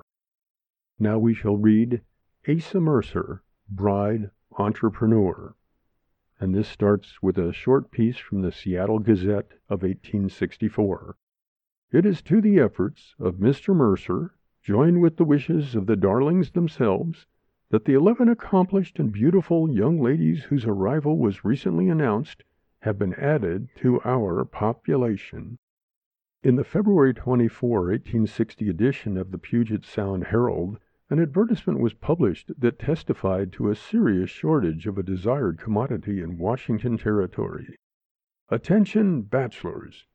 Now we shall read Asa Mercer, Bride Entrepreneur. And this starts with a short piece from the Seattle Gazette of eighteen sixty-four. It is to the efforts of Mister Mercer, joined with the wishes of the darlings themselves, that the eleven accomplished and beautiful young ladies whose arrival was recently announced have been added to our population. In the February twenty-fourth, eighteen sixty edition of the Puget Sound Herald, an advertisement was published that testified to a serious shortage of a desired commodity in Washington Territory. Attention, bachelors!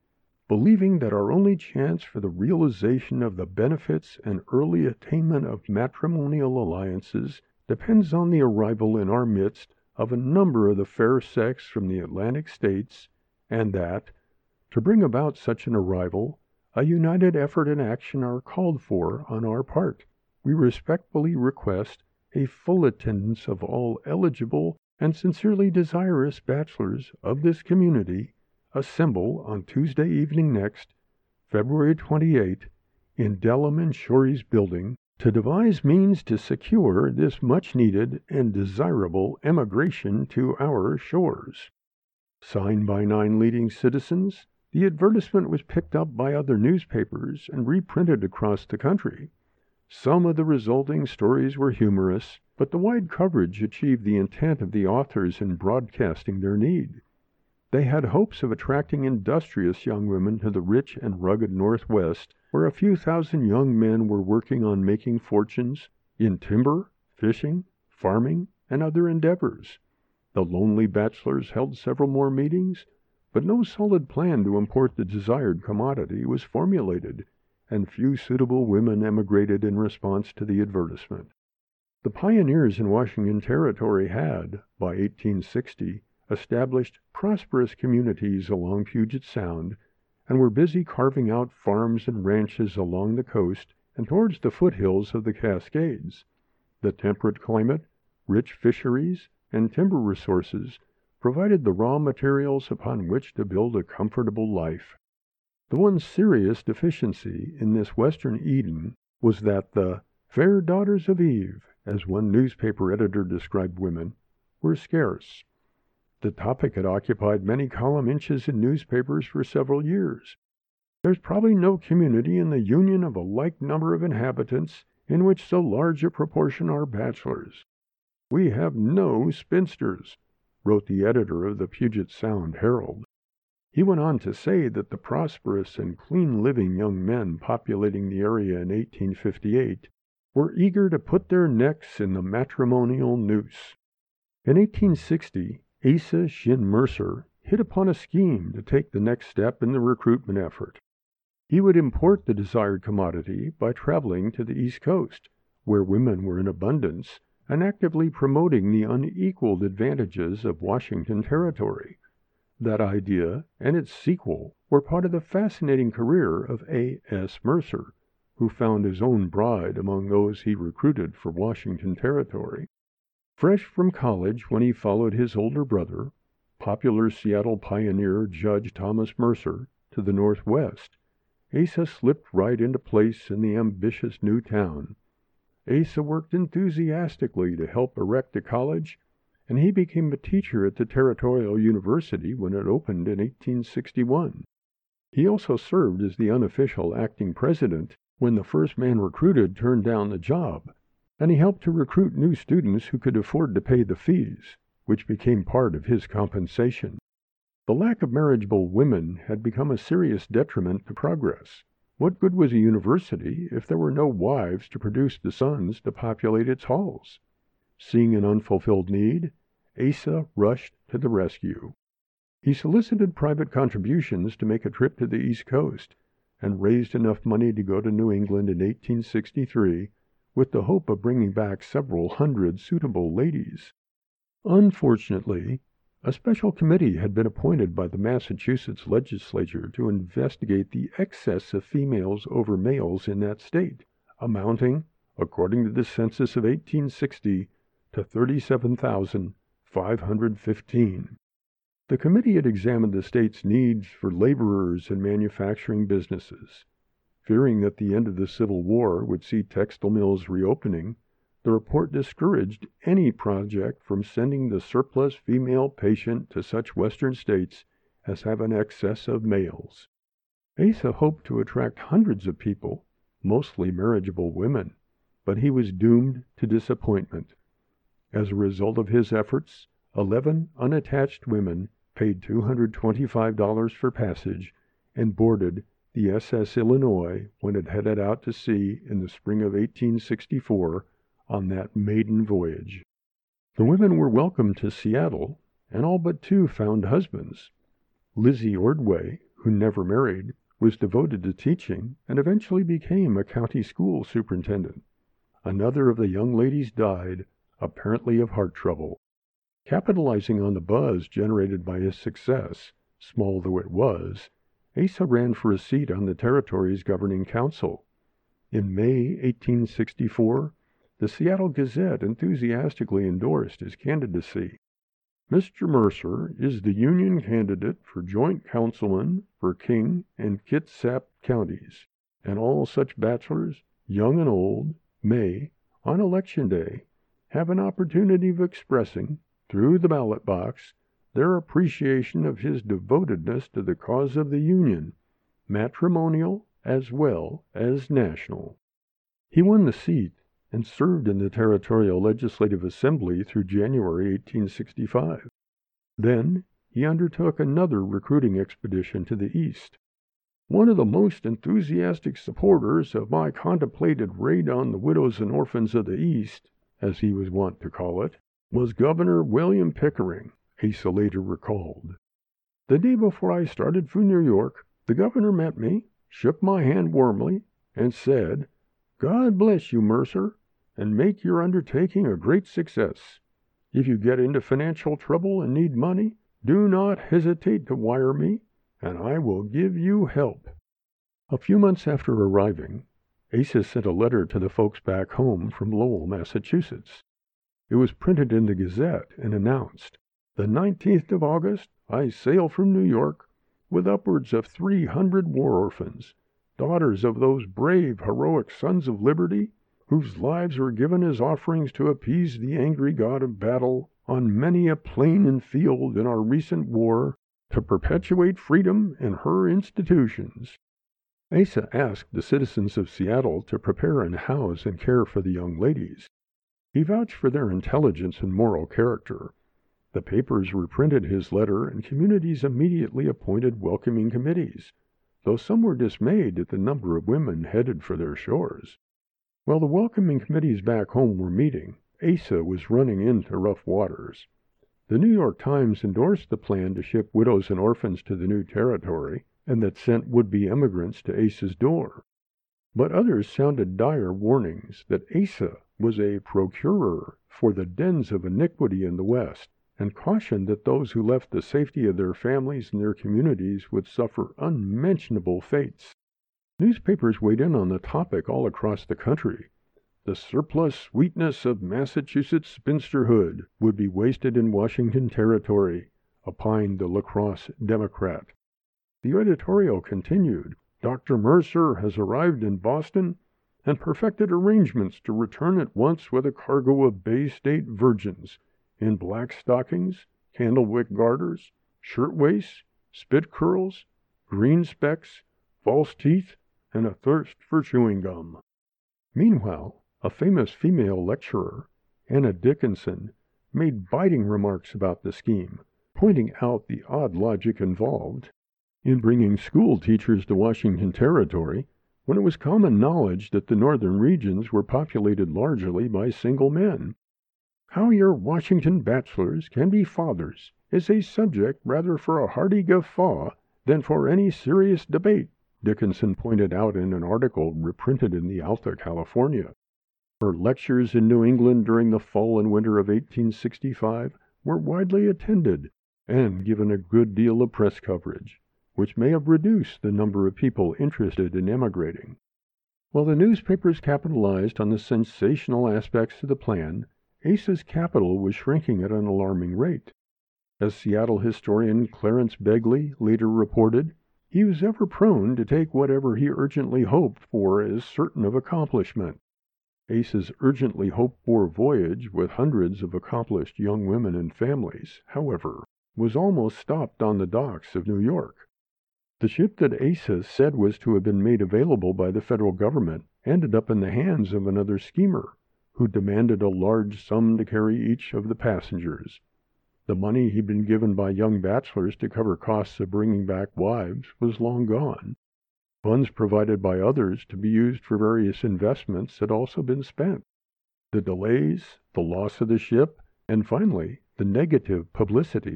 believing that our only chance for the realization of the benefits and early attainment of matrimonial alliances depends on the arrival in our midst of a number of the fair sex from the Atlantic states, and that, to bring about such an arrival, a united effort and action are called for on our part. We respectfully request a full attendance of all eligible and sincerely desirous bachelors of this community assemble on Tuesday evening next, February twenty-eighth, in Dellum and Shorey's building, to devise means to secure this much-needed and desirable emigration to our shores. Signed by nine leading citizens, the advertisement was picked up by other newspapers and reprinted across the country. Some of the resulting stories were humorous, but the wide coverage achieved the intent of the authors in broadcasting their need. They had hopes of attracting industrious young women to the rich and rugged Northwest, where a few thousand young men were working on making fortunes in timber, fishing, farming, and other endeavors. The lonely bachelors held several more meetings, but no solid plan to import the desired commodity was formulated, and few suitable women emigrated in response to the advertisement. The pioneers in Washington Territory had, by eighteen sixty, established prosperous communities along Puget Sound, and were busy carving out farms and ranches along the coast and towards the foothills of the Cascades. The temperate climate, rich fisheries, and timber resources provided the raw materials upon which to build a comfortable life. The one serious deficiency in this western Eden was that the fair daughters of Eve, as one newspaper editor described women, were scarce. The topic had occupied many column inches in newspapers for several years. There's probably no community in the union of a like number of inhabitants in which so large a proportion are bachelors. We have no spinsters, wrote the editor of the Puget Sound Herald. He went on to say that the prosperous and clean-living young men populating the area in eighteen fifty-eight were eager to put their necks in the matrimonial noose. In eighteen sixty, Asa Shin Mercer hit upon a scheme to take the next step in the recruitment effort. He would import the desired commodity by traveling to the East Coast, where women were in abundance, and actively promoting the unequaled advantages of Washington Territory. That idea and its sequel were part of the fascinating career of A S Mercer, who found his own bride among those he recruited for Washington Territory. Fresh from college when he followed his older brother, popular Seattle pioneer Judge Thomas Mercer, to the Northwest, Asa slipped right into place in the ambitious new town. Asa worked enthusiastically to help erect the college, and he became a teacher at the Territorial University when it opened in eighteen sixty-one. He also served as the unofficial acting president when the first man recruited turned down the job, and he helped to recruit new students who could afford to pay the fees, which became part of his compensation. The lack of marriageable women had become a serious detriment to progress. What good was a university if there were no wives to produce the sons to populate its halls? Seeing an unfulfilled need, Asa rushed to the rescue. He solicited private contributions to make a trip to the East Coast, and raised enough money to go to New England in eighteen sixty-three with the hope of bringing back several hundred suitable ladies. Unfortunately, a special committee had been appointed by the Massachusetts legislature to investigate the excess of females over males in that state, amounting, according to the census of eighteen sixty, to thirty-seven thousand five hundred fifteen. The committee had examined the state's needs for laborers in manufacturing businesses. Fearing that the end of the Civil War would see textile mills reopening, the report discouraged any project from sending the surplus female patient to such western states as have an excess of males. Asa hoped to attract hundreds of people, mostly marriageable women, but he was doomed to disappointment. As a result of his efforts, eleven unattached women paid two hundred twenty-five dollars for passage and boarded the S S Illinois when it headed out to sea in the spring of eighteen sixty-four on that maiden voyage. The women were welcomed to Seattle, and all but two found husbands. Lizzie Ordway, who never married, was devoted to teaching and eventually became a county school superintendent. Another of the young ladies died, apparently of heart trouble. Capitalizing on the buzz generated by his success, small though it was, Asa ran for a seat on the territory's governing council. In May eighteen sixty-four, the Seattle Gazette enthusiastically endorsed his candidacy. Mister Mercer is the Union candidate for joint councilman for King and Kitsap counties, and all such bachelors, young and old, may, on election day, have an opportunity of expressing, through the ballot box, their appreciation of his devotedness to the cause of the Union, matrimonial as well as national. He won the seat and served in the Territorial Legislative Assembly through January eighteen sixty-five. Then he undertook another recruiting expedition to the east. One of the most enthusiastic supporters of my contemplated raid on the widows and orphans of the East, as he was wont to call it, was Governor William Pickering, Asa later recalled. The day before I started for New York, the governor met me, shook my hand warmly, and said, "God bless you, Mercer, and make your undertaking a great success. If you get into financial trouble and need money, do not hesitate to wire me, and I will give you help." A few months after arriving, Asa sent a letter to the folks back home from Lowell, Massachusetts. It was printed in the Gazette and announced, "The nineteenth of August, I sail from New York with upwards of three hundred war orphans, daughters of those brave, heroic sons of liberty whose lives were given as offerings to appease the angry god of battle on many a plain and field in our recent war, to perpetuate freedom and her institutions." Asa asked the citizens of Seattle to prepare and house and care for the young ladies. He vouched for their intelligence and moral character. The papers reprinted his letter, and communities immediately appointed welcoming committees, though some were dismayed at the number of women headed for their shores. While the welcoming committees back home were meeting, Asa was running into rough waters. The New York Times endorsed the plan to ship widows and orphans to the new territory, and that sent would-be emigrants to Asa's door. But others sounded dire warnings that Asa was a procurer for the dens of iniquity in the West, and cautioned that those who left the safety of their families and their communities would suffer unmentionable fates. Newspapers weighed in on the topic all across the country. The surplus sweetness of Massachusetts spinsterhood would be wasted in Washington Territory, opined the La Crosse Democrat. The editorial continued, "Doctor Mercer has arrived in Boston and perfected arrangements to return at once with a cargo of Bay State virgins in black stockings, candlewick garters, shirtwaists, spit curls, green specks, false teeth, and a thirst for chewing gum." Meanwhile, a famous female lecturer, Anna Dickinson, made biting remarks about the scheme, pointing out the odd logic involved in bringing school teachers to Washington Territory when it was common knowledge that the northern regions were populated largely by single men. "How your Washington bachelors can be fathers is a subject rather for a hearty guffaw than for any serious debate," Dickinson pointed out in an article reprinted in the Alta California. Her lectures in New England during the fall and winter of eighteen sixty-five were widely attended and given a good deal of press coverage, which may have reduced the number of people interested in emigrating. While the newspapers capitalized on the sensational aspects of the plan, Asa's capital was shrinking at an alarming rate. As Seattle historian Clarence Begley later reported, he was ever prone to take whatever he urgently hoped for as certain of accomplishment. Asa's urgently hoped-for voyage with hundreds of accomplished young women and families, however, was almost stopped on the docks of New York. The ship that Asa said was to have been made available by the federal government ended up in the hands of another schemer, who demanded a large sum to carry each of the passengers. The money he'd been given by young bachelors to cover costs of bringing back wives was long gone. Funds provided by others to be used for various investments had also been spent. The delays, the loss of the ship, and finally the negative publicity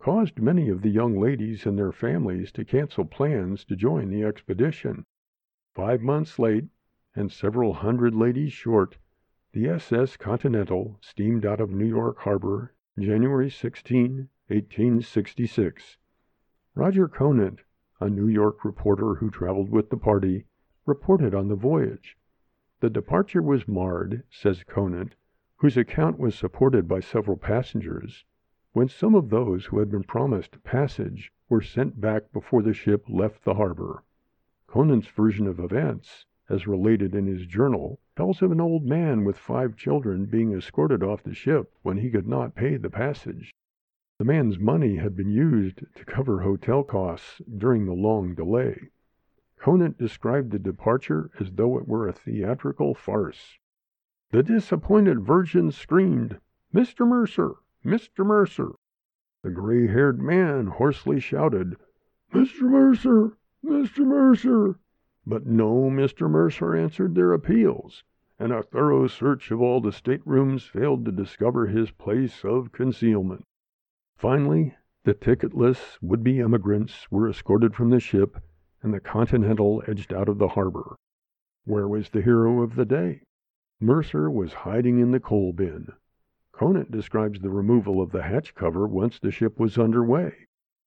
caused many of the young ladies and their families to cancel plans to join the expedition. Five months late, and several hundred ladies short, the S S Continental steamed out of New York Harbor January sixteenth, eighteen sixty-six. Roger Conant, a New York reporter who traveled with the party, reported on the voyage. The departure was marred, says Conant, whose account was supported by several passengers, when some of those who had been promised passage were sent back before the ship left the harbor. Conant's version of events, as related in his journal, tells of an old man with five children being escorted off the ship when he could not pay the passage. The man's money had been used to cover hotel costs during the long delay. Conant described the departure as though it were a theatrical farce. The disappointed virgin screamed, "Mister Mercer! Mister Mercer!" The gray-haired man hoarsely shouted, "Mister Mercer! Mister Mercer!" But no Mister Mercer answered their appeals, and a thorough search of all the staterooms failed to discover his place of concealment. Finally, the ticketless would-be emigrants were escorted from the ship, and the Continental edged out of the harbor. Where was the hero of the day? Mercer was hiding in the coal bin. Conant describes the removal of the hatch cover once the ship was under way.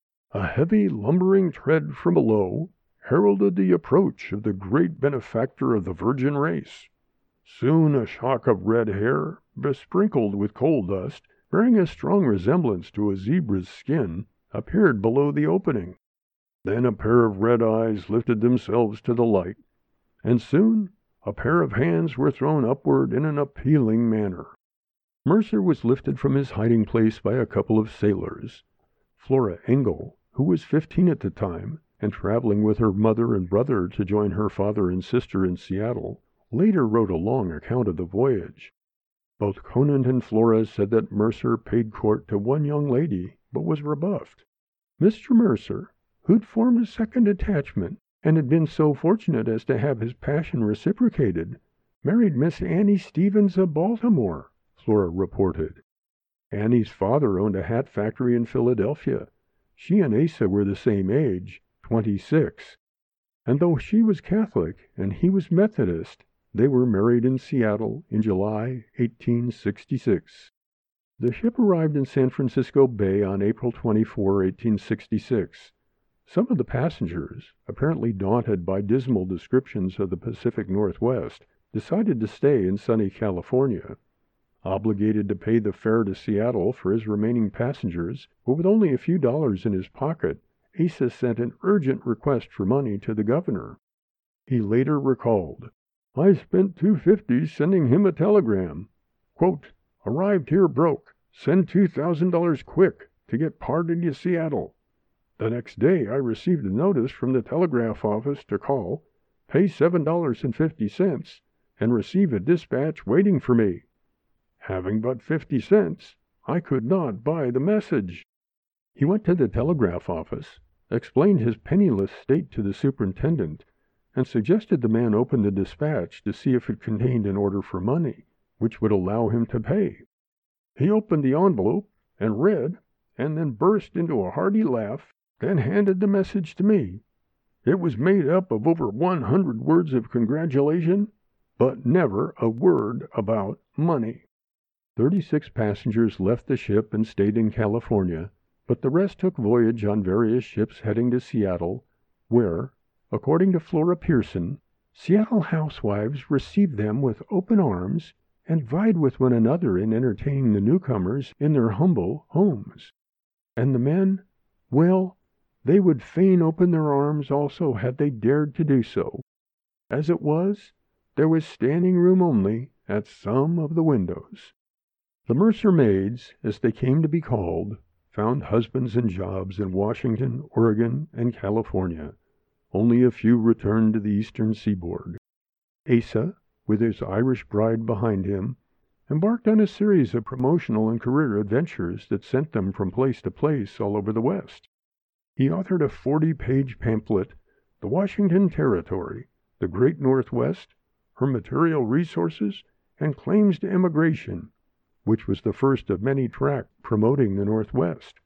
A heavy, lumbering tread from below heralded the approach of the great benefactor of the virgin race. Soon a shock of red hair, besprinkled with coal dust, bearing a strong resemblance to a zebra's skin, appeared below the opening. Then a pair of red eyes lifted themselves to the light, and soon a pair of hands were thrown upward in an appealing manner. Mercer was lifted from his hiding place by a couple of sailors. Flora Engel, who was fifteen at the time, and traveling with her mother and brother to join her father and sister in Seattle, later wrote a long account of the voyage. Both Conant and Flora said that Mercer paid court to one young lady, but was rebuffed. Mister Mercer, who'd formed a second attachment, and had been so fortunate as to have his passion reciprocated, married Miss Annie Stevens of Baltimore, Flora reported. Annie's father owned a hat factory in Philadelphia. She and Asa were the same age, twenty-six. And though she was Catholic and he was Methodist, they were married in Seattle in July eighteen sixty-six. The ship arrived in San Francisco Bay on April twenty-fourth, eighteen sixty-six. Some of the passengers, apparently daunted by dismal descriptions of the Pacific Northwest, decided to stay in sunny California. Obligated to pay the fare to Seattle for his remaining passengers, but with only a few dollars in his pocket, Asa sent an urgent request for money to the governor. He later recalled, "I spent two hundred fifty dollars sending him a telegram. Quote, 'Arrived here broke. Send two thousand dollars quick to get parted to Seattle.' The next day I received a notice from the telegraph office to call, pay seven dollars and fifty cents, and receive a dispatch waiting for me. Having but fifty cents, I could not buy the message." He went to the telegraph office, explained his penniless state to the superintendent, and suggested the man open the dispatch to see if it contained an order for money, which would allow him to pay. He opened the envelope and read, and then burst into a hearty laugh, then handed the message to me. It was made up of over one hundred words of congratulation, but never a word about money. Thirty-six passengers left the ship and stayed in California, but the rest took voyage on various ships heading to Seattle, where, according to Flora Pearson, Seattle housewives received them with open arms and vied with one another in entertaining the newcomers in their humble homes. And the men, well, they would fain open their arms also had they dared to do so. As it was, there was standing room only at some of the windows. The Mercer maids, as they came to be called, found husbands and jobs in Washington, Oregon, and California. Only a few returned to the eastern seaboard. Asa, with his Irish bride behind him, embarked on a series of promotional and career adventures that sent them from place to place all over the West. He authored a forty-page pamphlet, The Washington Territory, the Great Northwest, Her Material Resources, and Claims to Emigration, which was the first of many tracts promoting the Northwest.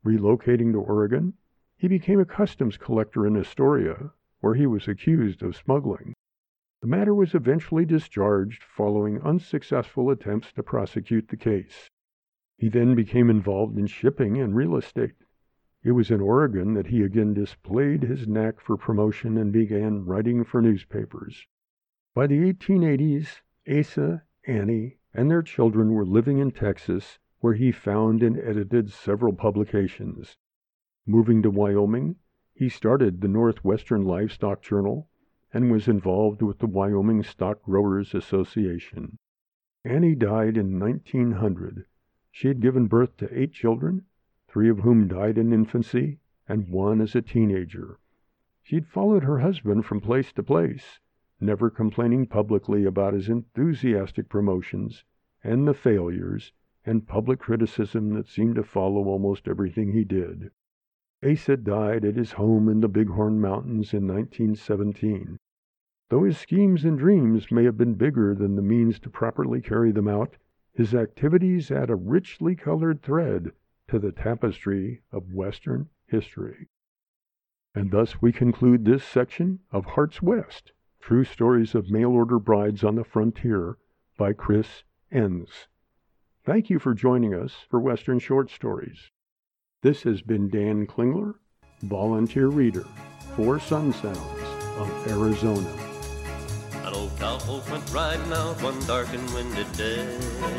Relocating to Oregon, he became a customs collector in Astoria, where he was accused of smuggling. The matter was eventually discharged following unsuccessful attempts to prosecute the case. He then became involved in shipping and real estate. It was in Oregon that he again displayed his knack for promotion and began writing for newspapers. By the eighteen eighties, Asa, Annie, and their children were living in Texas, where he found and edited several publications. Moving to Wyoming, he started the Northwestern Livestock Journal and was involved with the Wyoming Stock Growers Association. Annie died in nineteen hundred. She had given birth to eight children, three of whom died in infancy, and one as a teenager. She'd followed her husband from place to place, never complaining publicly about his enthusiastic promotions and the failures and public criticism that seemed to follow almost everything he did. Asa died at his home in the Bighorn Mountains in nineteen seventeen. Though his schemes and dreams may have been bigger than the means to properly carry them out, his activities add a richly colored thread to the tapestry of Western history. And thus we conclude this section of Hearts West, True Stories of Mail-Order Brides on the Frontier by Chris Enns. Thank you for joining us for Western Short Stories. This has been Dan Klingler, volunteer reader for Sun Sounds of Arizona. An old cowpoke went riding out one dark and windy day.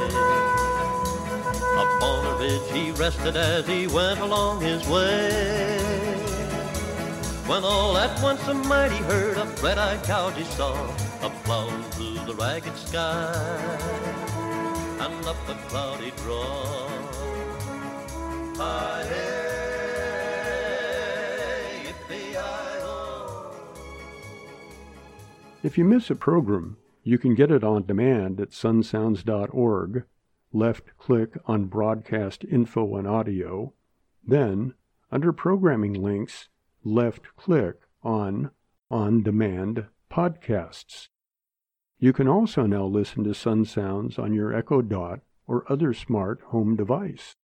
Up on a ridge he rested as he went along his way. When all at once a mighty herd of red-eyed cows he saw, up plowing through the ragged sky and up the cloudy draw. If you miss a program, you can get it on demand at sun sounds dot org. Left-click on Broadcast Info and Audio. Then, under Programming Links, left-click on On Demand Podcasts. You can also now listen to Sun Sounds on your Echo Dot or other smart home device.